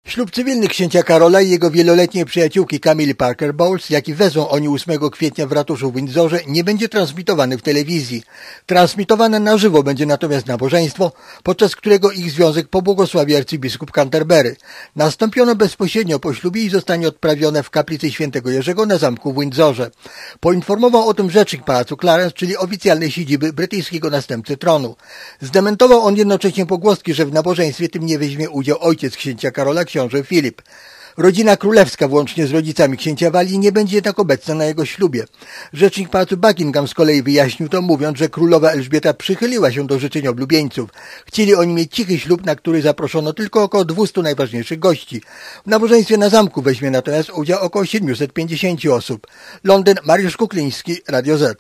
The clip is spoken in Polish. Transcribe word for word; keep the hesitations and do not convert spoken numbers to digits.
Ślub cywilny księcia Karola i jego wieloletniej przyjaciółki Camille Parker Bowles, jaki wezmą oni ósmego kwietnia w ratuszu w Windsorze, nie będzie transmitowany w telewizji. Transmitowane na żywo będzie natomiast nabożeństwo, podczas którego ich związek pobłogosławi arcybiskup Canterbury. Nastąpiono bezpośrednio po ślubie i zostanie odprawione w kaplicy świętego Jerzego na zamku w Windsorze. Poinformował o tym rzecznik Pałacu Clarence, czyli oficjalnej siedziby brytyjskiego następcy tronu. Zdementował on jednocześnie pogłoski, że w nabożeństwie tym nie weźmie udział ojciec księcia Karola, książę Filip. Rodzina królewska, włącznie z rodzicami księcia Walii, nie będzie jednak obecna na jego ślubie. Rzecznik Pałacu Buckingham z kolei wyjaśnił to, mówiąc, że królowa Elżbieta przychyliła się do życzeń oblubieńców. Chcieli oni mieć cichy ślub, na który zaproszono tylko około dwustu najważniejszych gości. W nabożeństwie na zamku weźmie natomiast udział około siedmiuset pięćdziesięciu osób. Londyn, Mariusz Kukliński, Radio Z.